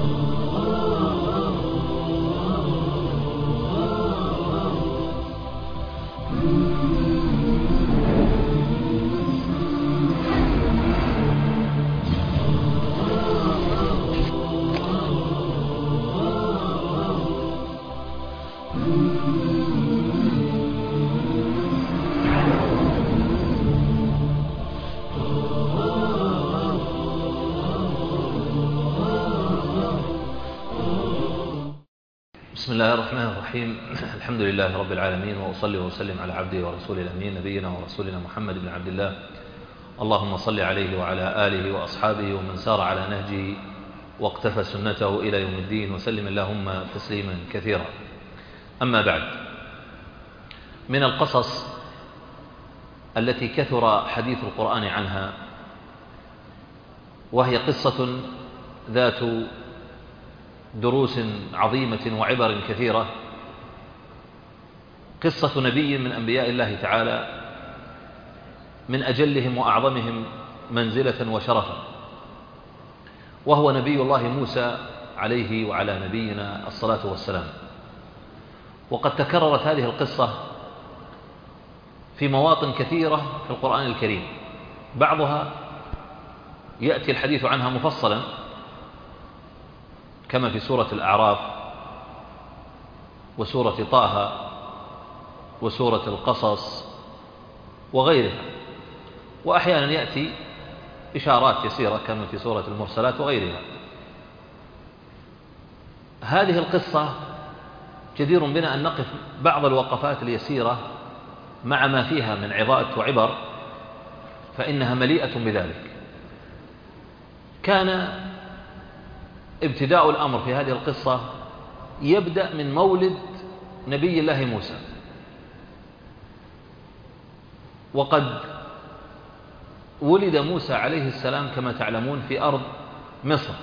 بسم الله الرحمن الرحيم. الحمد لله رب العالمين، وأصلي وأسلم على عبده ورسوله الأمين نبينا ورسولنا محمد بن عبد الله. اللهم صل عليه وعلى آله وأصحابه ومن سار على نهجه واقتفى سنته إلى يوم الدين، وسلم اللهم تسليما كثيرا. أما بعد، من القصص التي كثر حديث القرآن عنها، وهي قصة ذات دروس عظيمة وعبر كثيرة، قصة نبي من أنبياء الله تعالى، من أجلهم وأعظمهم منزلة وشرفا، وهو نبي الله موسى عليه وعلى نبينا الصلاة والسلام. وقد تكررت هذه القصة في مواطن كثيرة في القرآن الكريم، بعضها يأتي الحديث عنها مفصلا كما في سورة الأعراف وسورة طه وسورة القصص وغيرها، وأحيانا يأتي إشارات يسيرة كما في سورة المرسلات وغيرها. هذه القصة جدير بنا أن نقف بعض الوقفات اليسيرة مع ما فيها من عظات وعبر، فإنها مليئة بذلك. كان ابتداء الأمر في هذه القصة يبدأ من مولد نبي الله موسى، وقد ولد موسى عليه السلام كما تعلمون في أرض مصر،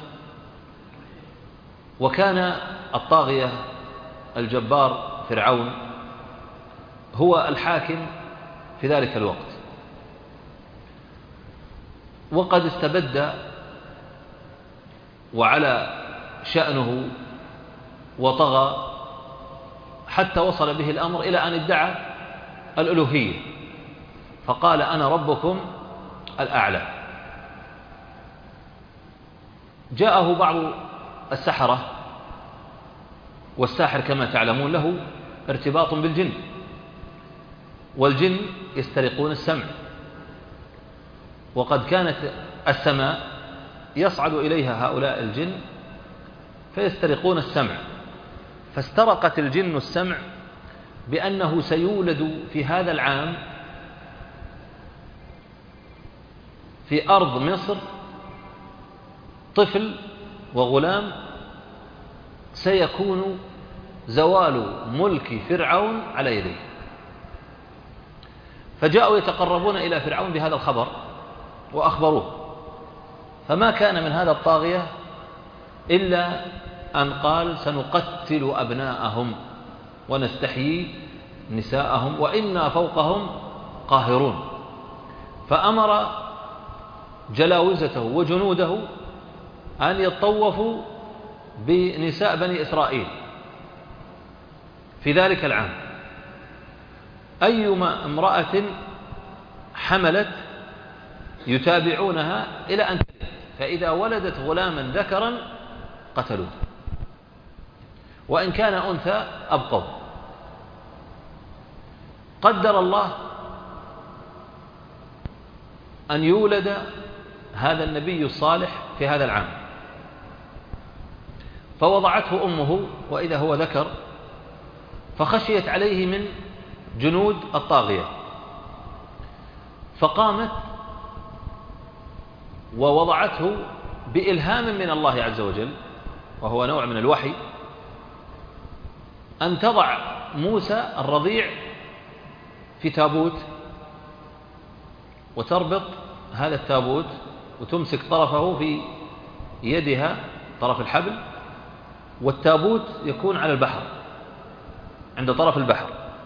وكان الطاغية الجبار فرعون هو الحاكم في ذلك الوقت، وقد استبد وعلى شأنه وطغى حتى وصل به الأمر إلى أن ادعى الألوهية، فقال أنا ربكم الأعلى. جاءه بعض السحرة، والساحر كما تعلمون له ارتباط بالجن، والجن يسترقون السمع، وقد كانت السماء يصعد إليها هؤلاء الجن فيسترقون السمع، فاسترقت الجن السمع بأنه سيولد في هذا العام في أرض مصر طفل وغلام سيكون زوال ملك فرعون على يديه. فجاءوا يتقربون إلى فرعون بهذا الخبر وأخبروه، فما كان من هذا الطاغية إلا أن قال سنقتل أبناءهم ونستحيي نساءهم وإنا فوقهم قاهرون. فأمر جلاوزته وجنوده أن يطوفوا بنساء بني إسرائيل في ذلك العام، أيما امرأة حملت يتابعونها إلى أن تلد، فإذا ولدت غلاما ذكرا قتلوه، وإن كان أنثى أبقوا. قدر الله أن يولد هذا النبي الصالح في هذا العام، فوضعته أمه وإذا هو ذكر، فخشيت عليه من جنود الطاغية، فقامت ووضعته بإلهام من الله عز وجل، وهو نوع من الوحي، أن تضع موسى الرضيع في تابوت، وتربط هذا التابوت وتمسك طرفه في يدها طرف الحبل، والتابوت يكون على البحر عند طرف البحر،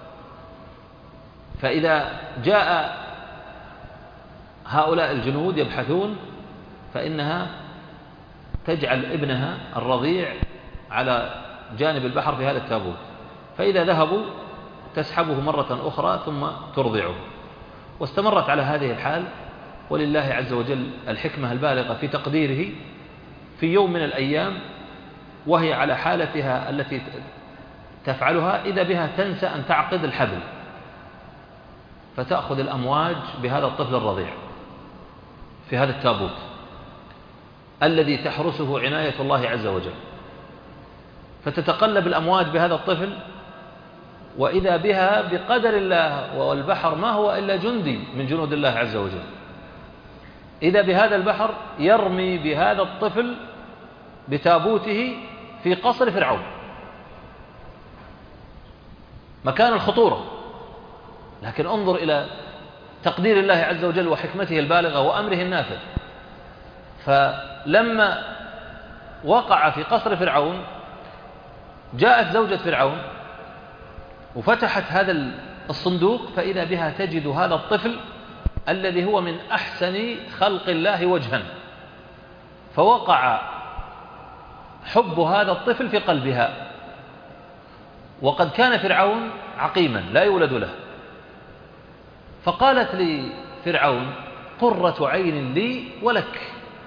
فإذا جاء هؤلاء الجنود يبحثون فإنها تجعل ابنها الرضيع على جانب البحر في هذا التابوت، فإذا ذهبوا تسحبه مرة أخرى ثم ترضعه. واستمرت على هذه الحال، ولله عز وجل الحكمة البالغة في تقديره. في يوم من الأيام وهي على حالتها التي تفعلها، إذا بها تنسى أن تعقد الحبل، فتأخذ الأمواج بهذا الطفل الرضيع في هذا التابوت الذي تحرسه عناية الله عز وجل، فتتقلب الأمواج بهذا الطفل، وإذا بها بقدر الله، والبحر ما هو إلا جندي من جنود الله عز وجل، إذا بهذا البحر يرمي بهذا الطفل بتابوته في قصر فرعون، مكان الخطورة. لكن انظر إلى تقدير الله عز وجل وحكمته البالغة وأمره النافذ. فلما وقع في قصر فرعون، جاءت زوجة فرعون وفتحت هذا الصندوق، فإذا بها تجد هذا الطفل الذي هو من أحسن خلق الله وجها، فوقع حب هذا الطفل في قلبها. وقد كان فرعون عقيما لا يولد له، فقالت لفرعون: قرة عين لي ولك،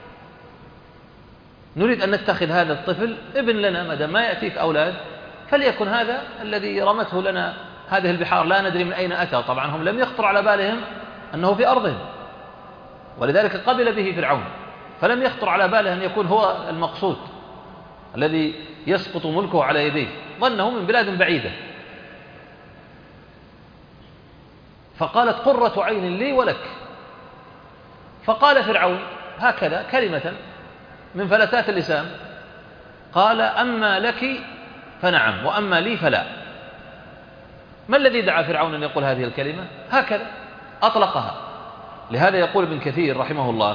نريد أن نتخذ هذا الطفل ابن لنا، ما دام ما يأتيك أولاد فليكن هذا الذي رمته لنا هذه البحار، لا ندري من أين أتى. طبعا هم لم يخطر على بالهم أنه في أرضهم، ولذلك قبل به فرعون، فلم يخطر على باله أن يكون هو المقصود الذي يسقط ملكه على يديه، ظنه من بلاد بعيدة. فقالت: قرة عين لي ولك. فقال فرعون هكذا كلمة من فلتات اللسان، قال: أما لك فنعم، وأما لي فلا. ما الذي دعا فرعون أن يقول هذه الكلمة؟ هكذا أطلقها. لهذا يقول ابن كثير رحمه الله،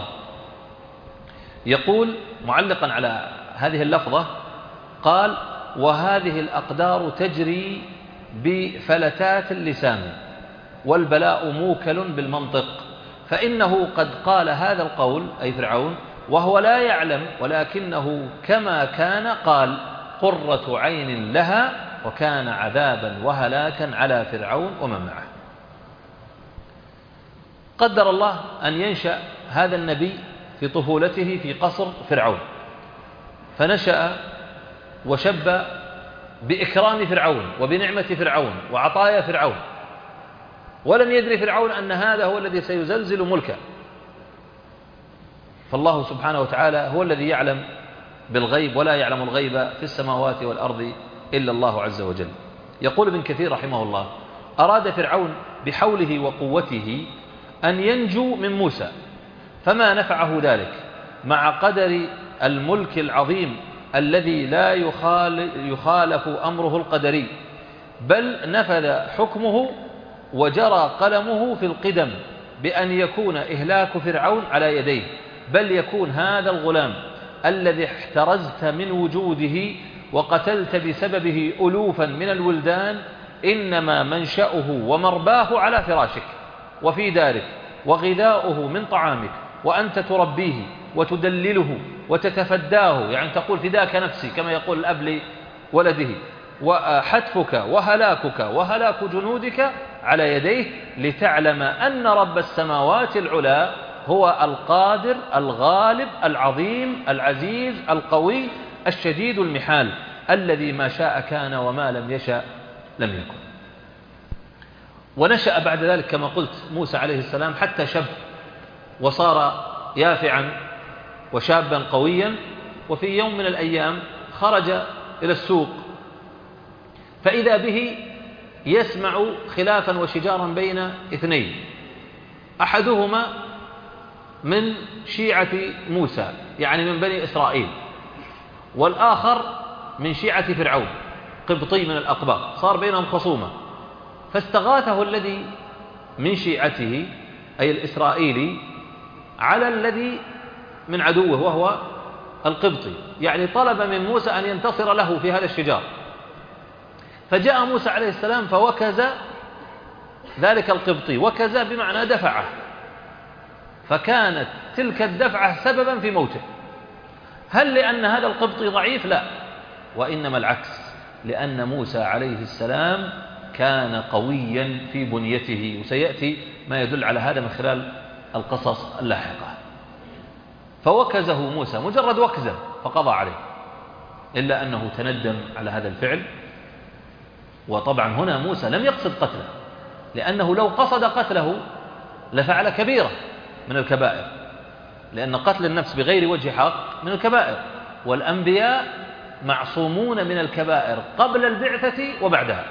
يقول معلقا على هذه اللفظة، قال: وهذه الأقدار تجري بفلتات اللسان، والبلاء موكل بالمنطق، فإنه قد قال هذا القول، أي فرعون، وهو لا يعلم، ولكنه كما كان قال: قرة عين لها، وكان عذابا وهلاكا على فرعون ومن معه. قدر الله أن ينشأ هذا النبي في طفولته في قصر فرعون، فنشأ وشب بإكرام فرعون وبنعمة فرعون وعطايا فرعون، ولم يدري فرعون أن هذا هو الذي سيزلزل ملكه. فالله سبحانه وتعالى هو الذي يعلم بالغيب، ولا يعلم الغيب في السماوات والأرض إلا الله عز وجل. يقول ابن كثير رحمه الله: أراد فرعون بحوله وقوته أن ينجو من موسى، فما نفعه ذلك مع قدر الملك العظيم الذي لا يخالف أمره القدري، بل نفذ حكمه وجرى قلمه في القدم بأن يكون إهلاك فرعون على يديه، بل يكون هذا الغلام الذي احترزت من وجوده وقتلت بسببه ألوفا من الولدان إنما منشأه ومرباه على فراشك وفي دارك، وغذاؤه من طعامك، وأنت تربيه وتدلله وتتفداه، يعني تقول فداك نفسي كما يقول الأب لولده، وحتفك وهلاكك وهلاك جنودك على يديه، لتعلم أن رب السماوات العلا هو القادر الغالب العظيم العزيز القوي الشديد المحال، الذي ما شاء كان وما لم يشاء لم يكن. ونشأ بعد ذلك كما قلت موسى عليه السلام حتى شب، وصار يافعا وشابا قويا. وفي يوم من الأيام خرج إلى السوق، فإذا به يسمع خلافا وشجارا بين اثنين، أحدهما من شيعة موسى يعني من بني إسرائيل، والآخر من شيعة فرعون قبطي من الأقباط، صار بينهم خصومة. فاستغاثه الذي من شيعته أي الإسرائيلي على الذي من عدوه وهو القبطي، يعني طلب من موسى أن ينتصر له في هذا الشجار. فجاء موسى عليه السلام فوكز ذلك القبطي، وكز بمعنى دفعه، فكانت تلك الدفعة سببا في موته. هل لأن هذا القبطي ضعيف؟ لا، وإنما العكس، لأن موسى عليه السلام كان قويا في بنيته، وسيأتي ما يدل على هذا من خلال القصص اللاحقة. فوكزه موسى مجرد وكزة فقضى عليه، إلا أنه تندم على هذا الفعل. وطبعا هنا موسى لم يقصد قتله، لأنه لو قصد قتله لفعل كبيرة من الكبائر، لأن قتل النفس بغير وجه حق من الكبائر، والأنبياء معصومون من الكبائر قبل البعثة وبعدها.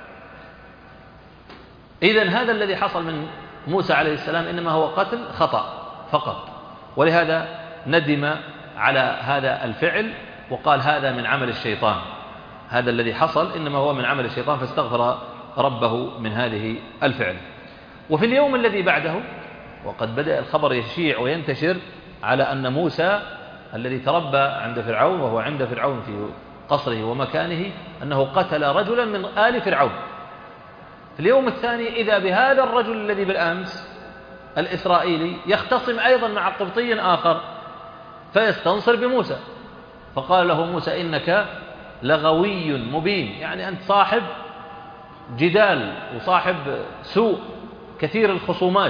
إذن هذا الذي حصل من موسى عليه السلام إنما هو قتل خطأ فقط، ولهذا ندم على هذا الفعل وقال هذا من عمل الشيطان، هذا الذي حصل إنما هو من عمل الشيطان، فاستغفر ربه من هذه الفعل. وفي اليوم الذي بعده، وقد بدأ الخبر يشيع وينتشر على أن موسى الذي تربى عند فرعون وهو عند فرعون في قصره ومكانه أنه قتل رجلا من آل فرعون. في اليوم الثاني إذا بهذا الرجل الذي بالأمس الإسرائيلي يختصم أيضا مع قبطي آخر فيستنصر بموسى، فقال له موسى إنك لغوي مبين، يعني أنت صاحب جدال وصاحب سوء كثير الخصومات،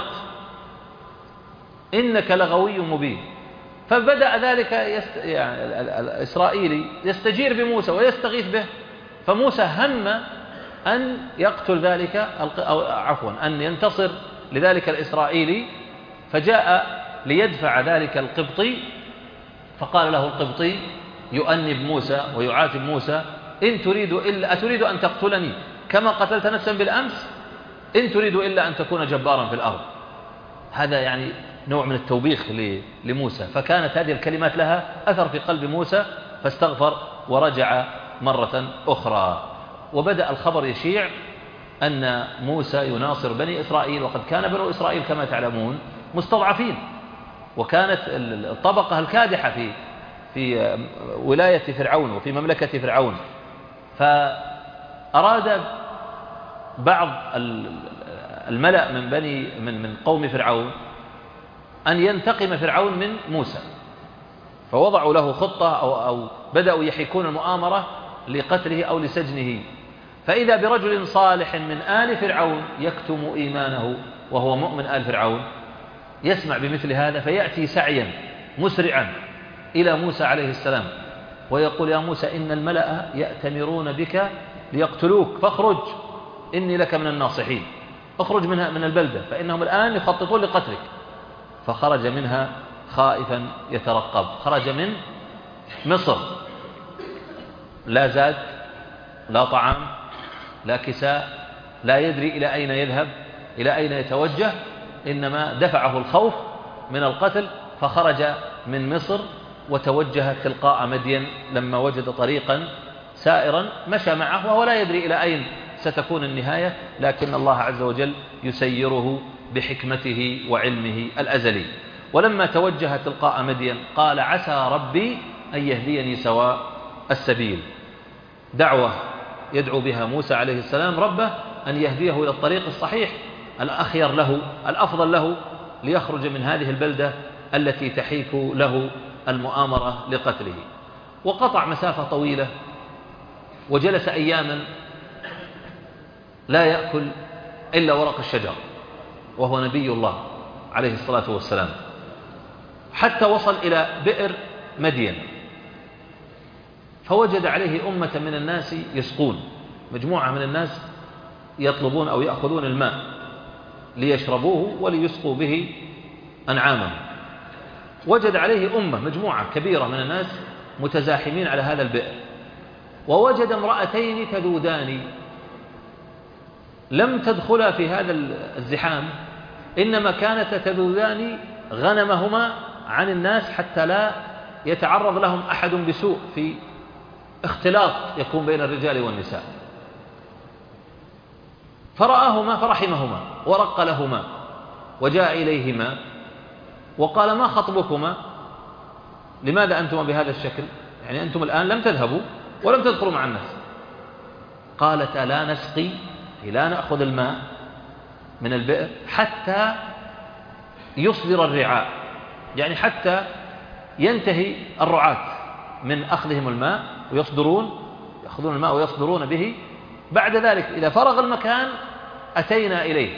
إنك لغوي مبين. فبدأ ذلك يعني الإسرائيلي يستجير بموسى ويستغيث به، فموسى هم أن يقتل ذلك أو عفوا أن ينتصر لذلك الإسرائيلي، فجاء ليدفع ذلك القبطي، فقال له القبطي يؤنب موسى ويعاتب موسى إن تريد إلا أتريد أن تقتلني كما قتلت نفسا بالأمس؟ إن تريد إلا أن تكون جبارا في الأرض. هذا يعني نوع من التوبيخ لموسى، فكانت هذه الكلمات لها أثر في قلب موسى فاستغفر ورجع مرة أخرى. وبدأ الخبر يشيع أن موسى يناصر بني إسرائيل، وقد كان بنو إسرائيل كما تعلمون مستضعفين، وكانت الطبقة الكادحة في ولاية فرعون وفي مملكة فرعون. فأراد بعض الملأ من قوم فرعون أن ينتقم فرعون من موسى، فوضعوا له خطة أو بدأوا يحيكون المؤامرة لقتله أو لسجنه. فإذا برجل صالح من آل فرعون يكتم إيمانه وهو مؤمن آل فرعون يسمع بمثل هذا، فيأتي سعيا مسرعا إلى موسى عليه السلام ويقول يا موسى إن الملأ يأتمرون بك ليقتلوك فاخرج إني لك من الناصحين، اخرج منها من البلدة فإنهم الآن يخططون لقتلك. فخرج منها خائفا يترقب، خرج من مصر لا زاد لا طعام لا كساء، لا يدري إلى أين يذهب إلى أين يتوجه، إنما دفعه الخوف من القتل، فخرج من مصر وتوجه تلقاء مدين. لما وجد طريقا سائرا مشى معه وهو لا يدري إلى أين ستكون النهاية، لكن الله عز وجل يسيره بحكمته وعلمه الأزلي. ولما توجه تلقاء مدين قال عسى ربي أن يهديني سواء السبيل، دعوة يدعو بها موسى عليه السلام ربه أن يهديه إلى الطريق الصحيح الأخير له الأفضل له ليخرج من هذه البلدة التي تحيك له المؤامرة لقتله. وقطع مسافة طويلة وجلس أياما لا يأكل إلا ورق الشجر، وهو نبي الله عليه الصلاة والسلام، حتى وصل إلى بئر مدين، فوجد عليه أمة من الناس يسقون، مجموعة من الناس يطلبون أو يأخذون الماء ليشربوه وليسقوا به أنعامهم. وجد عليه أمة مجموعة كبيرة من الناس متزاحمين على هذا البئر، ووجد امرأتين تذودان لم تدخلا في هذا الزحام، إنما كانت تذودان غنمهما عن الناس حتى لا يتعرض لهم أحد بسوء في اختلاط يكون بين الرجال والنساء. فرآهما فرحمهما ورق لهما وجاء إليهما وقال ما خطبكما؟ لماذا أنتم بهذا الشكل؟ يعني أنتم الآن لم تذهبوا ولم تدخلوا مع الناس. قالت لا نسقي، لا نأخذ الماء من البئر حتى يصدر الرعاء، يعني حتى ينتهي الرعاة من أخذهم الماء يأخذون الماء ويصدرون به. بعد ذلك إذا فرغ المكان أتينا إليه.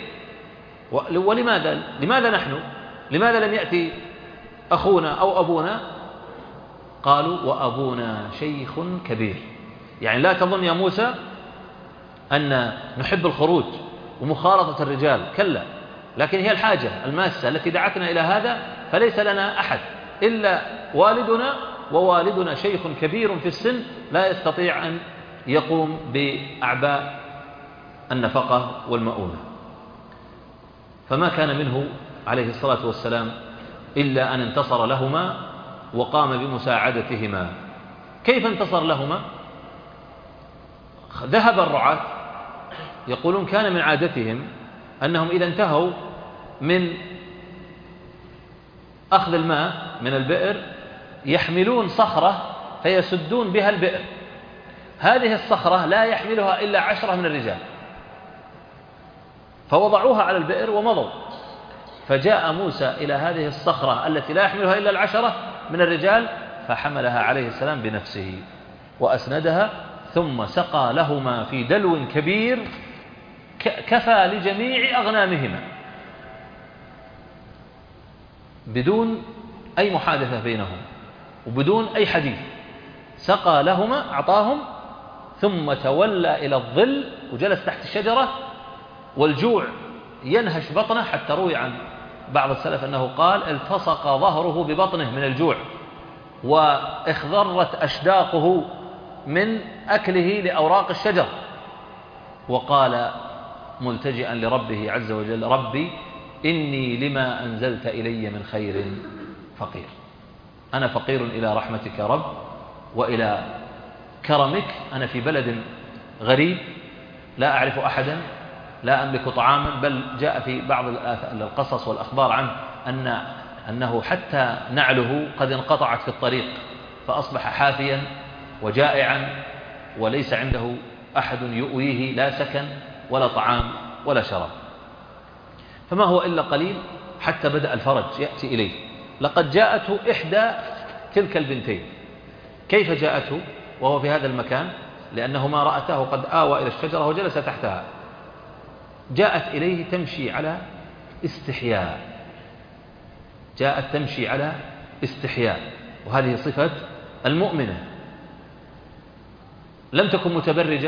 لماذا نحن؟ لماذا لم يأتي أخونا أو أبونا؟ قالوا وأبونا شيخ كبير. يعني لا تظن يا موسى أن نحب الخروج ومخالطة الرجال، كلا، لكن هي الحاجة الماسة التي دعتنا إلى هذا، فليس لنا أحد إلا والدنا، ووالدنا شيخ كبير في السن لا يستطيع أن يقوم بأعباء النفقة والمؤونة. فما كان منه عليه الصلاة والسلام إلا أن انتصر لهما وقام بمساعدتهما. كيف انتصر لهما؟ ذهب الرعاة يقولون كان من عادتهم أنهم إذا انتهوا من أخذ الماء من البئر يحملون صخرة فيسدون بها البئر. هذه الصخرة لا يحملها إلا 10 من الرجال، فوضعوها على البئر ومضوا. فجاء موسى إلى هذه الصخرة التي لا يحملها إلا 10 من الرجال، فحملها عليه السلام بنفسه وأسندها، ثم سقى لهما في دلو كبير كفى لجميع أغنامهما بدون أي محادثة بينهم وبدون أي حديث. سقى لهما، أعطاهم، ثم تولى إلى الظل وجلس تحت الشجرة، والجوع ينهش بطنه، حتى روي عن بعض السلف أنه قال التصق ظهره ببطنه من الجوع، واخضرت أشداقه من أكله لأوراق الشجر، وقال ملتجئا لربه عز وجل ربي إني لما أنزلت إلي من خير فقير. أنا فقير إلى رحمتك يا رب وإلى كرمك. أنا في بلد غريب لا أعرف أحدا، لا أملك طعاما، بل جاء في بعض القصص والأخبار عنه أنه حتى نعله قد انقطعت في الطريق، فأصبح حافيا وجائعا وليس عنده أحد يؤويه، لا سكن ولا طعام ولا شراب. فما هو إلا قليل حتى بدأ الفرج يأتي إليه. لقد جاءته إحدى تلك البنتين. كيف جاءته وهو في هذا المكان؟ لأنه ما رأته قد آوى إلى الشجرة وجلس تحتها. جاءت إليه تمشي على استحياء، جاءت تمشي على استحياء، وهذه صفة المؤمنة. لم تكن متبرجة،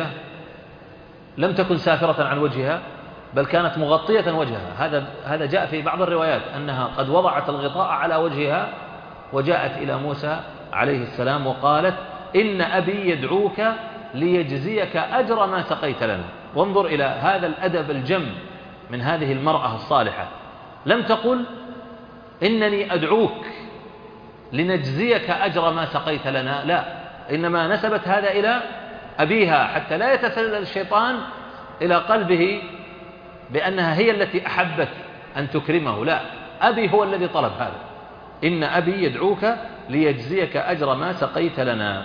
لم تكن سافرة عن وجهها، بل كانت مغطية وجهها. هذا جاء في بعض الروايات أنها قد وضعت الغطاء على وجهها وجاءت إلى موسى عليه السلام وقالت إن أبي يدعوك ليجزيك أجر ما سقيت لنا. وانظر إلى هذا الأدب الجم من هذه المرأة الصالحة. لم تقل إنني أدعوك لنجزيك أجر ما سقيت لنا، لا، إنما نسبت هذا إلى أبيها حتى لا يتسلل الشيطان إلى قلبه بأنها هي التي أحبت أن تكرمه. لا، أبي هو الذي طلب هذا. إن أبي يدعوك ليجزيك أجر ما سقيت لنا.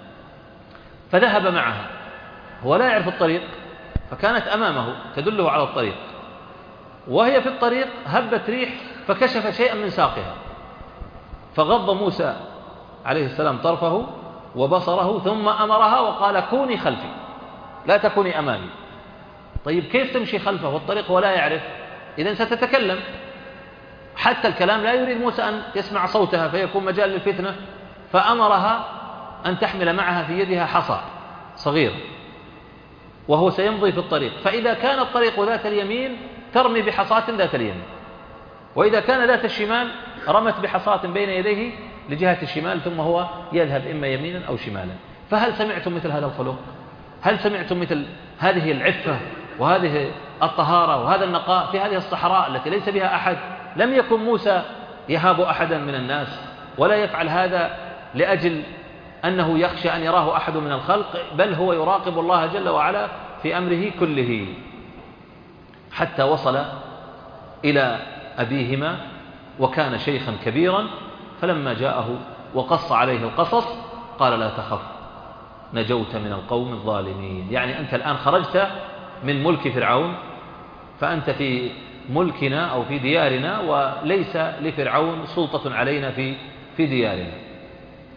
فذهب معها، هو لا يعرف الطريق، فكانت أمامه تدله على الطريق، وهي في الطريق هبت ريح فكشف شيئا من ساقها، فغض موسى عليه السلام طرفه وبصره ثم أمرها وقال كوني خلفي لا تكوني أمامي. طيب كيف تمشي خلفه والطريق ولا يعرف؟ إذن ستتكلم، حتى الكلام لا يريد موسى أن يسمع صوتها فيكون مجال للفتنة، فأمرها أن تحمل معها في يدها حصى صغير وهو سيمضي في الطريق، فإذا كان الطريق ذات اليمين ترمي بحصاة ذات اليمين، وإذا كان ذات الشمال رمت بحصاة بين يديه لجهة الشمال، ثم هو يذهب إما يمينا أو شمالا. فهل سمعتم مثل هذا الخلق؟ هل سمعتم مثل هذه العفة وهذه الطهارة وهذا النقاء في هذه الصحراء التي ليس بها أحد؟ لم يكن موسى يهاب أحدا من الناس، ولا يفعل هذا لأجل أنه يخشى أن يراه أحد من الخلق، بل هو يراقب الله جل وعلا في أمره كله. حتى وصل إلى أبيهما وكان شيخا كبيرا، فلما جاءه وقص عليه القصص قال لا تخف نجوت من القوم الظالمين. يعني أنت الآن خرجت من ملك فرعون، فأنت في ملكنا أو في ديارنا، وليس لفرعون سلطة علينا في ديارنا.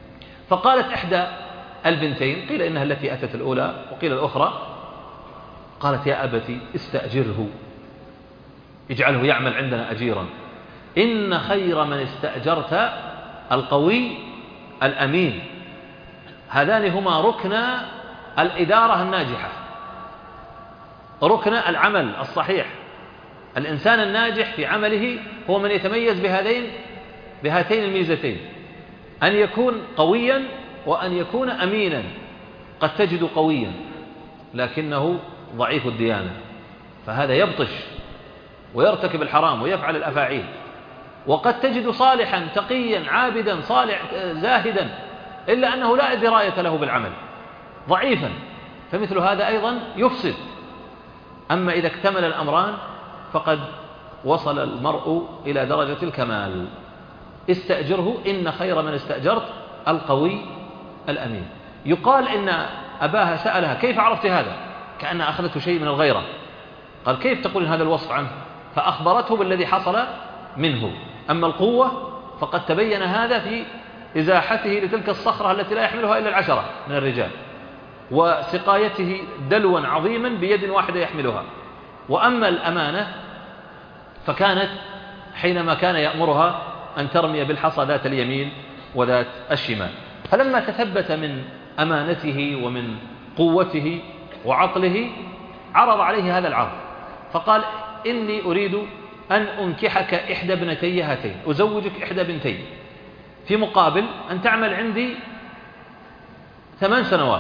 فقالت إحدى البنتين، قيل إنها التي أتت الأولى وقيل الأخرى، قالت يا أبتي استأجره، اجعله يعمل عندنا أجيرا، إن خير من استأجرت القوي الأمين. هذان هما ركن الإدارة الناجحة، ركن العمل الصحيح. الإنسان الناجح في عمله هو من يتميز بهاتين الميزتين، أن يكون قويا وأن يكون أمينا. قد تجد قويا لكنه ضعيف الديانة، فهذا يبطش ويرتكب الحرام ويفعل الأفاعيل. وقد تجد صالحا تقيا عابدا صالح زاهدا، إلا أنه لا دراية له بالعمل، ضعيفا، فمثل هذا أيضا يفسد. أما إذا اكتمل الأمران فقد وصل المرء إلى درجة الكمال. استأجره إن خير من استأجرت القوي الأمين. يقال إن أباها سألها كيف عرفت هذا، كأنها أخذته شيء من الغيرة، قال كيف تقول هذا الوصف عنه، فأخبرته بالذي حصل منه. أما القوة فقد تبين هذا في إزاحته لتلك الصخرة التي لا يحملها إلا 10 من الرجال، وسقايته دلوا عظيما بيد واحدة يحملها. وأما الأمانة فكانت حينما كان يأمرها أن ترمي بالحصى ذات اليمين وذات الشمال. فلما تثبت من أمانته ومن قوته وعقله عرض عليه هذا العرض، فقال إني أريد أن أنكحك إحدى ابنتي هاتين، أزوجك إحدى بنتي، في مقابل أن تعمل عندي 8 سنوات،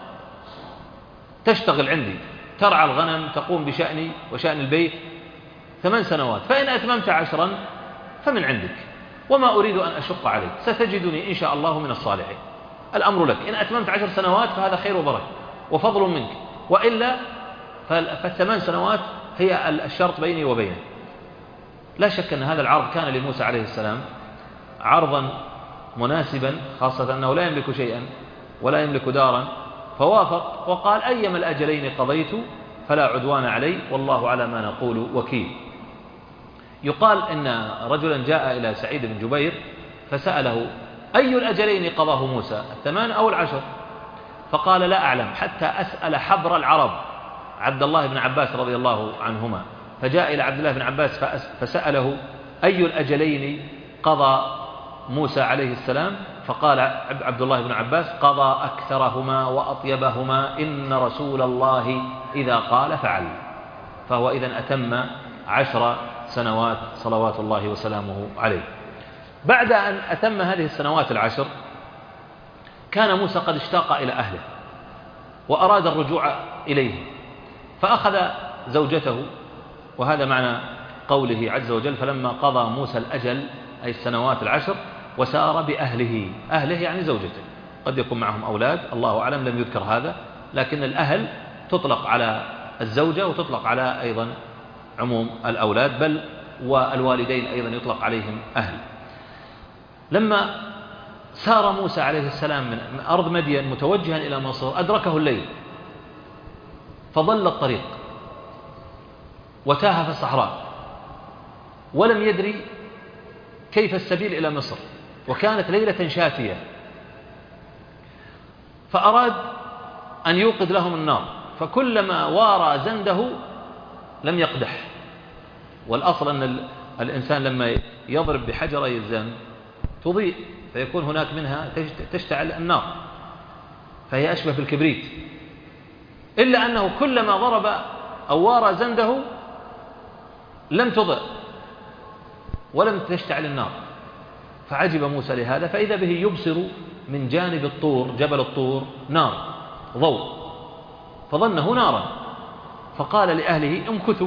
تشتغل عندي، ترعى الغنم، تقوم بشأني وشأن البيت 8 سنوات، فإن أتممت 10 فمن عندك، وما أريد أن أشق عليك، ستجدني إن شاء الله من الصالحين. الأمر لك، إن أتممت 10 سنوات فهذا خير وبركة وفضل منك، وإلا ف8 سنوات هي الشرط بيني وبينك. لا شك أن هذا العرض كان لموسى عليه السلام عرضا مناسبا، خاصة أنه لا يملك شيئا ولا يملك دارا، فوافق وقال أيما الأجلين قضيت فلا عدوان علي والله على ما نقول وكيل. يقال إن رجلا جاء إلى سعيد بن جبير فسأله أي الأجلين قضاه موسى، 8 أو 10؟ فقال لا أعلم حتى أسأل حبر العرب عبد الله بن عباس رضي الله عنهما. فجاء إلى عبد الله بن عباس فسأله أي الأجلين قضى موسى عليه السلام، فقال عبد الله بن عباس قضى أكثرهما وأطيبهما، إن رسول الله إذا قال فعل. فهو إذن أتم 10 سنوات صلوات الله وسلامه عليه. بعد أن أتم هذه السنوات 10 كان موسى قد اشتاق إلى أهله وأراد الرجوع إليه، فأخذ زوجته، وهذا معنى قوله عز وجل فلما قضى موسى الأجل أي السنوات 10 وسار بأهله. أهله يعني زوجته، قد يكون معهم أولاد، الله أعلم، لم يذكر هذا، لكن الأهل تطلق على الزوجة وتطلق على أيضا عموم الأولاد، بل والوالدين أيضا يطلق عليهم أهل. لما سار موسى عليه السلام من أرض مدين متوجها إلى مصر أدركه الليل فضل الطريق وتاه في الصحراء ولم يدري كيف السبيل إلى مصر، وكانت ليلة شاتية، فأراد أن يوقد لهم النار، فكلما وارى زنده لم يقدح. والأصل أن الإنسان لما يضرب بحجرة الزن تضيء، فيكون هناك منها تشتعل النار، فهي أشبه بالكبريت، إلا أنه كلما ضرب أو وارى زنده لم تضئ ولم تشتعل النار. فعجب موسى لهذا، فإذا به يبصر من جانب الطور، جبل الطور، نار، ضوء، فظنه نارا، فقال لأهله امكثوا،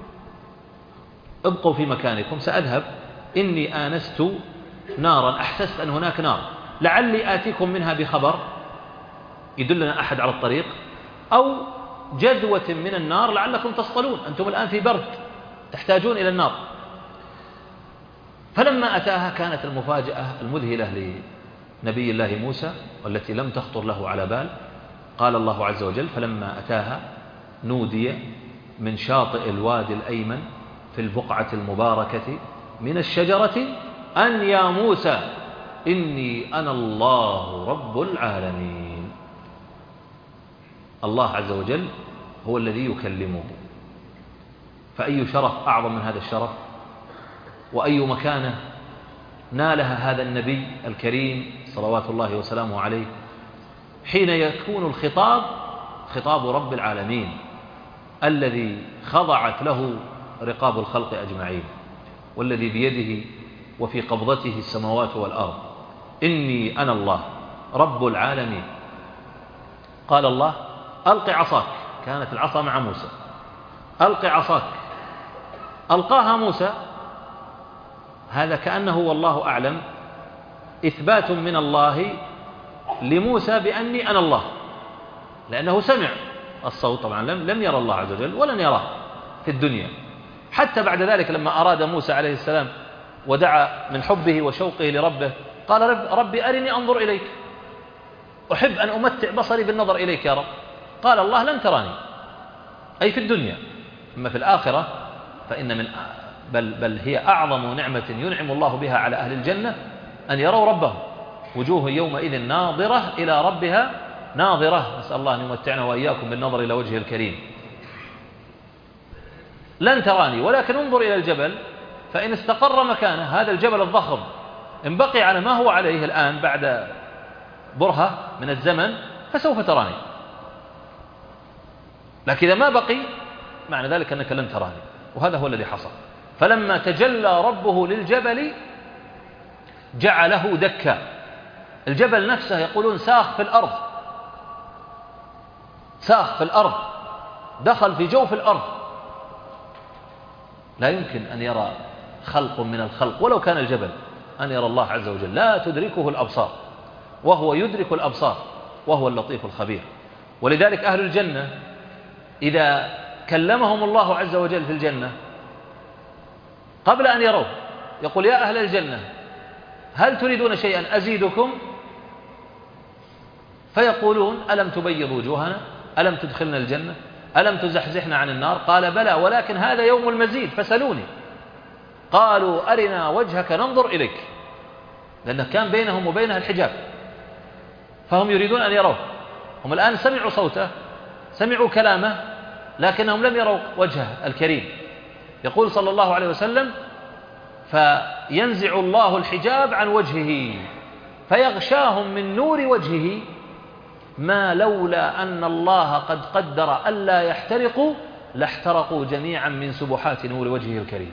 ابقوا في مكانكم سأذهب، إني آنست نارا، أحسست أن هناك نار، لعلي آتيكم منها بخبر يدلنا أحد على الطريق، أو جذوة من النار لعلكم تصطلون، أنتم الآن في برد تحتاجون إلى النار. فلما أتاها كانت المفاجأة المذهلة لنبي الله موسى والتي لم تخطر له على بال. قال الله عز وجل فلما أتاها نودي من شاطئ الوادي الأيمن في البقعة المباركة من الشجرة أن يا موسى إني أنا الله رب العالمين. الله عز وجل هو الذي يكلمه، فأي شرف أعظم من هذا الشرف، وأي مكانة نالها هذا النبي الكريم صلوات الله وسلامه عليه حين يكون الخطاب خطاب رب العالمين الذي خضعت له رقاب الخلق أجمعين، والذي بيده وفي قبضته السماوات والأرض. إني أنا الله رب العالمين. قال الله: ألق عصاك. كانت العصا مع موسى. ألق عصاك. ألقاها موسى. هذا كأنه والله أعلم إثبات من الله لموسى بأني أنا الله، لأنه سمع الصوت. طبعا لم يرى الله عز وجل ولن يراه في الدنيا. حتى بعد ذلك لما أراد موسى عليه السلام ودعا من حبه وشوقه لربه قال: ربي أرني أنظر إليك، أحب أن أمتع بصري بالنظر إليك يا رب. قال الله: لن تراني، أي في الدنيا. أما في الآخرة فإن من بل هي أعظم نعمة ينعم الله بها على أهل الجنة أن يروا ربهم، وجوه يومئذ ناظرة إلى ربها ناظرة. نسأل الله أن يمتعنا وإياكم بالنظر إلى وجهه الكريم. لن تراني ولكن انظر إلى الجبل فإن استقر مكانه، هذا الجبل الضخم إن بقي على ما هو عليه الآن بعد برهة من الزمن فسوف تراني، لكن إذا ما بقي معنى ذلك أنك لن تراني. وهذا هو الذي حصل. فلما تجلى ربه للجبل جعله دكا. الجبل نفسه يقولون ساخ في الأرض، ساخ في الأرض، دخل في جوف الأرض. لا يمكن أن يرى خلق من الخلق ولو كان الجبل أن يرى الله عز وجل، لا تدركه الأبصار وهو يدرك الأبصار وهو اللطيف الخبير. ولذلك أهل الجنة إذا كلمهم الله عز وجل في الجنة قبل أن يروه يقول: يا أهل الجنة هل تريدون شيئا أزيدكم؟ فيقولون: ألم تبيض وجوهنا؟ ألم تدخلنا الجنة؟ ألم تزحزحنا عن النار؟ قال: بلى، ولكن هذا يوم المزيد فسلوني. قالوا: أرنا وجهك ننظر إليك، لأنه كان بينهم وبينها الحجاب، فهم يريدون أن يروه. هم الآن سمعوا صوته، سمعوا كلامه، لكنهم لم يروا وجهه الكريم. يقول صلى الله عليه وسلم: فينزع الله الحجاب عن وجهه فيغشاهم من نور وجهه ما لولا أن الله قد قدر ألا يحترقوا لاحترقوا جميعا من سبحات نور وجهه الكريم.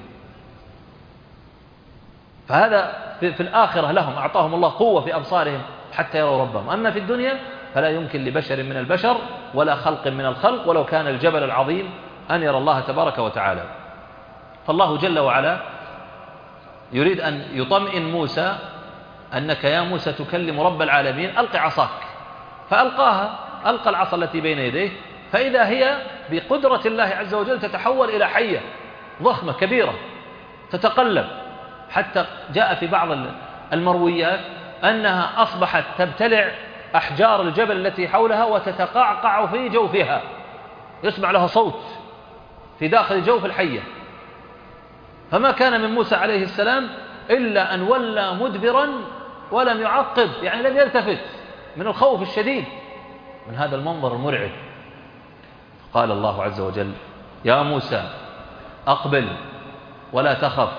فهذا في الآخرة لهم أعطاهم الله قوة في أبصارهم حتى يروا ربهم. أما في الدنيا فلا يمكن لبشر من البشر ولا خلق من الخلق ولو كان الجبل العظيم أن يرى الله تبارك وتعالى. فالله جل وعلا يريد أن يطمئن موسى أنك يا موسى تكلم رب العالمين، ألق عصاك. فألقاها، ألقى العصا التي بين يديه، فإذا هي بقدرة الله عز وجل تتحول إلى حية ضخمة كبيرة تتقلب، حتى جاء في بعض المرويات أنها أصبحت تبتلع أحجار الجبل التي حولها وتتقعقع في جوفها، يسمع لها صوت في داخل جوف الحية. فما كان من موسى عليه السلام إلا أن ولى مدبرا ولم يعقب، يعني لم يلتفت من الخوف الشديد من هذا المنظر المرعب. قال الله عز وجل: يا موسى أقبل ولا تخف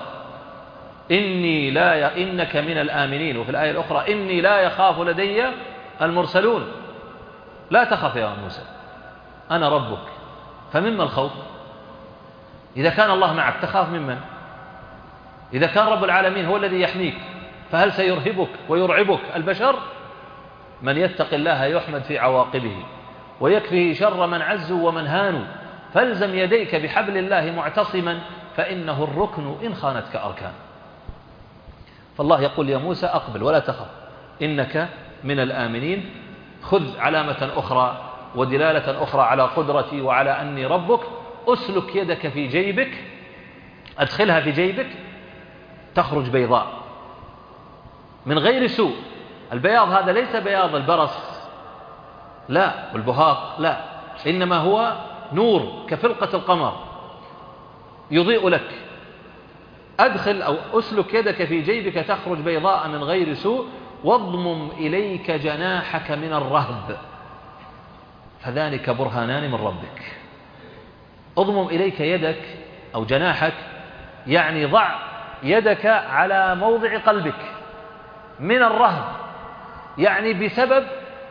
إنك من الآمنين. وفي الآية الأخرى: إني لا يخاف لدي المرسلون. لا تخف يا موسى، أنا ربك. فمما الخوف؟ إذا كان الله معك تخاف ممن؟ إذا كان رب العالمين هو الذي يحميك فهل سيرهبك ويرعبك البشر؟ من يتق الله يحمد في عواقبه ويكفيه شر من عزوا ومن هانوا، فالزم يديك بحبل الله معتصما فإنه الركن إن خانتك أركان. فالله يقول: يا موسى أقبل ولا تخف إنك من الآمنين. خذ علامة أخرى ودلالة أخرى على قدرتي وعلى أني ربك. أسلك يدك في جيبك، أدخلها في جيبك تخرج بيضاء من غير سوء. البياض هذا ليس بياض البرص لا والبهاق لا، إنما هو نور كفلقة القمر يضيء لك. أدخل أو أسلك يدك في جيبك تخرج بيضاء من غير سوء واضمم إليك جناحك من الرهب فذلك برهانان من ربك. اضمم إليك يدك أو جناحك يعني ضع يدك على موضع قلبك من الرهب، يعني بسبب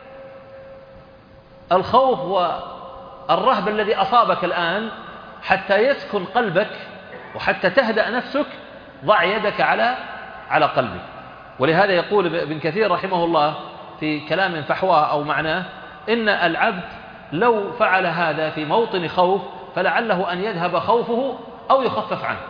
الخوف والرهب الذي أصابك الآن حتى يسكن قلبك وحتى تهدأ نفسك ضع يدك على قلبك. ولهذا يقول ابن كثير رحمه الله في كلام فحواه أو معناه إن العبد لو فعل هذا في موطن خوف فلعله أن يذهب خوفه أو يخفف عنه.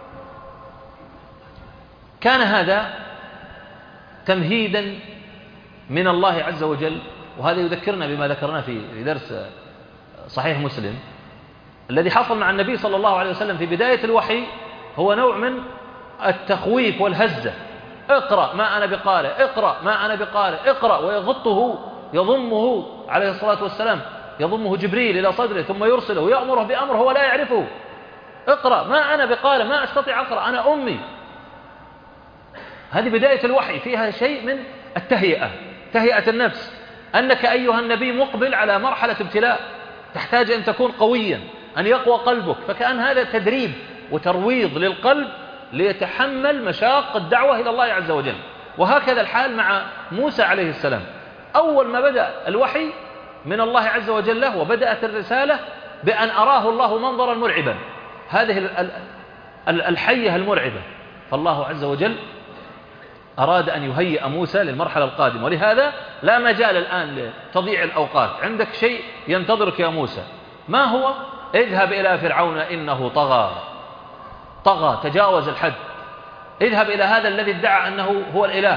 كان هذا تمهيدا من الله عز وجل. وهذا يذكرنا بما ذكرنا في درس صحيح مسلم الذي حصل مع النبي صلى الله عليه وسلم في بداية الوحي، هو نوع من التخويف والهزة. اقرأ ما أنا بقارئ، اقرأ ما أنا بقارئ، اقرأ، ويغطه يضمه عليه الصلاة والسلام، يضمه جبريل إلى صدره ثم يرسله يأمره بأمر هو لا يعرفه. اقرأ ما أنا بقارئ، ما أستطيع أقرأ، أنا أمي. هذه بداية الوحي، فيها شيء من التهيئة، تهيئة النفس، أنك أيها النبي مقبل على مرحلة ابتلاء تحتاج أن تكون قويا، أن يقوى قلبك. فكأن هذا تدريب وترويض للقلب ليتحمل مشاق الدعوة إلى الله عز وجل. وهكذا الحال مع موسى عليه السلام. أول ما بدأ الوحي من الله عز وجل له وبدأت الرسالة بأن أراه الله منظرا مرعبا، هذه الحية المرعبة. فالله عز وجل أراد أن يهيئ موسى للمرحلة القادمة. ولهذا لا مجال الآن لتضييع الأوقات. عندك شيء ينتظرك يا موسى، ما هو؟ اذهب إلى فرعون إنه طغى، تجاوز الحد. اذهب إلى هذا الذي ادعى أنه هو الإله.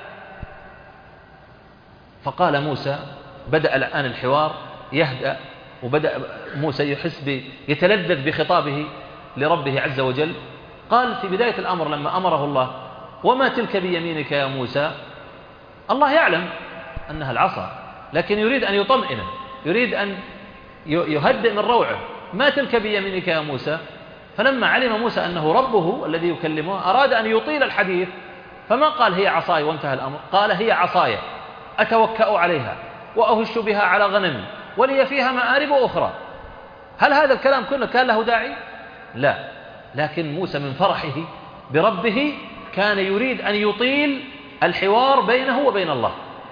فقال موسى، بدأ الآن الحوار يهدأ، وبدأ موسى يتلذذ بخطابه لربه عز وجل. قال في بداية الأمر لما أمره الله وما تلك بيمينك يا موسى، الله يعلم أنها العصا، لكن يريد أن يطمئنه، يريد أن يهدئ من روعه. ما تلك بيمينك يا موسى؟ فلما علم موسى أنه ربه الذي يكلمه أراد أن يطيل الحديث، فما قال هي عصاي وانتهى الأمر، قال هي عصاي أتوكأ عليها وأهش بها على غنمي ولي فيها مآرب أخرى. هل هذا الكلام كله كان له داعي؟ لا، لكن موسى من فرحه بربه كان يريد أن يطيل الحوار بينه وبين الله.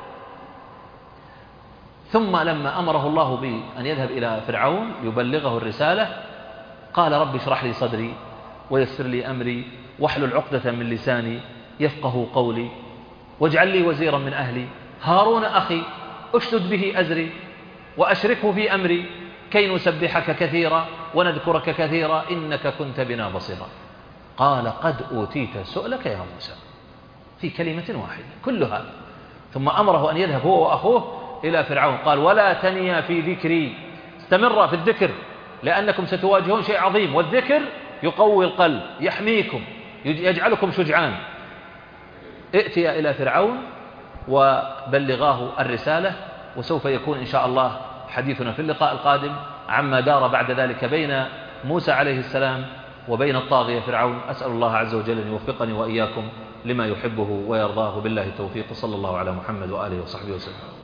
ثم لما أمره الله بأن يذهب إلى فرعون يبلغه الرسالة قال رب اشرح لي صدري ويسر لي أمري واحلل عقدة من لساني يفقه قولي واجعل لي وزيرا من أهلي هارون أخي أشدد به أزري وأشركه في أمري كي نسبحك كثيرا ونذكرك كثيرا إنك كنت بنا بصيرا. قال قد أوتيت سؤلك يا موسى، في كلمة واحدة كل هذا. ثم أمره أن يذهب هو وأخوه إلى فرعون. قال ولا تنيا في ذكري، استمر في الذكر لأنكم ستواجهون شيء عظيم، والذكر يقوي القلب، يحميكم، يجعلكم شجعان. ائتيا إلى فرعون وبلغاه الرسالة. وسوف يكون إن شاء الله حديثنا في اللقاء القادم عما دار بعد ذلك بين موسى عليه السلام وبين الطاغية فرعون. أسأل الله عز وجل أن يوفقني وإياكم لما يحبه ويرضاه. بالله التوفيق، صلى الله على محمد وآله وصحبه وسلم.